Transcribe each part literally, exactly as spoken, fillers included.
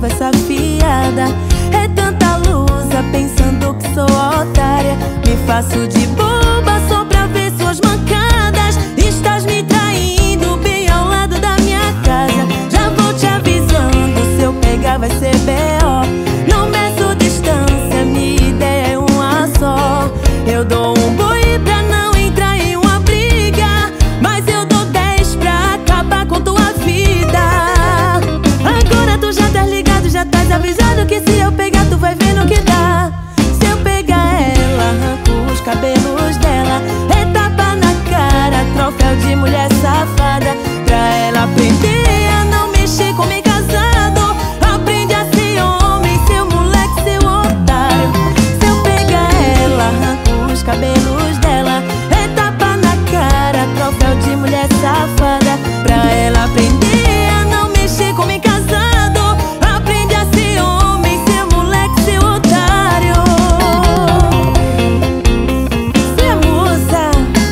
conversa fiada. É tanta lusa pensando que sou otária. Me faço de boba só pra ver suas mancadas. Estás me traindo bem ao lado da minha casa. Já vou te avisando, se eu pegar vai ser B O. Não meço distância, minha ideia é uma só. Eu dou um boi pra não entrar em uma briga, mas eu dou dez pra acabar com tua vida. Agora tu já tá ligado, já tá avisado que se eu pegar tu vai ver no que dá. Se eu pegar ela, arranco os cabelos dela. É tapa na cara, troféu de mulher safada. Pra ela aprender a não mexer com homem casado. Aprende a ser homem, seu moleque, seu otário. Se eu pegar ela, arranco os cabelos dela. É tapa na cara, troféu de mulher safada. Pra ela aprender a não mexer com homem casado. Aprende a ser homem, seu moleque, seu otário. Cê é moça.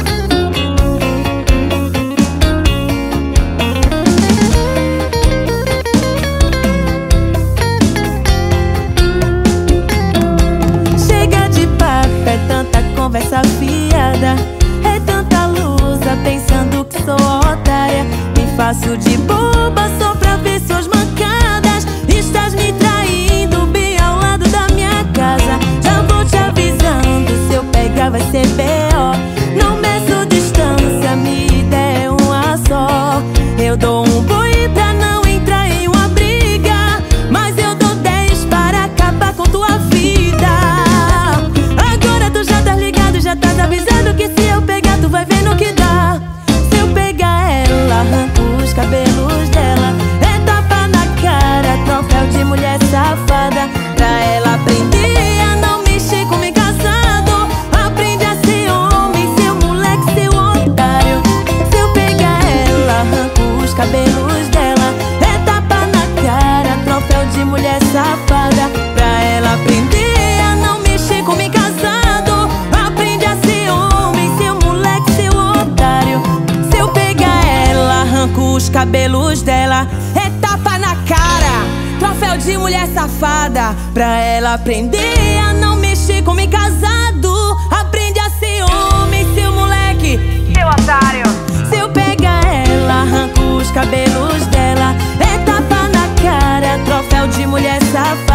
Chega de papo, é tanta conversa fiada. É tanta lusa pensando que sou otária. Me faço de boba só pra ver suas mancadas. Estás me traindo bem ao lado da minha casa. Já vou te avisando, se eu pegar vai ser B O. Não meço distância, minha ideia é uma só. Eu dou um boi pra não entrar em uma briga, mas eu dou dez para acabar com tua vida. Agora tu já tá ligado, já tá avisado que se eu pegar tu vai ver no que dá. Se eu pegar ela, arranco os cabelos dela. É tapa na cara, troféu de mulher safada. Pra ela aprender a não mexer com homem casado. Aprende a ser homem, seu moleque, seu otário. Se eu pegar ela, arranco os cabelos dela. É tapa na cara, troféu de mulher safada. Pra ela aprender a não mexer com homem casado. Aprende a ser homem, seu moleque, seu otário. Se eu pegar ela, arranco os cabelos dela. É tapa na cara, troféu de mulher safada. Pra ela aprender a não mexer com homem casado. Aprende a ser homem, seu moleque, seu otário. Se eu pegar ela, arranco os cabelos dela. É tapa na cara, troféu de mulher safada.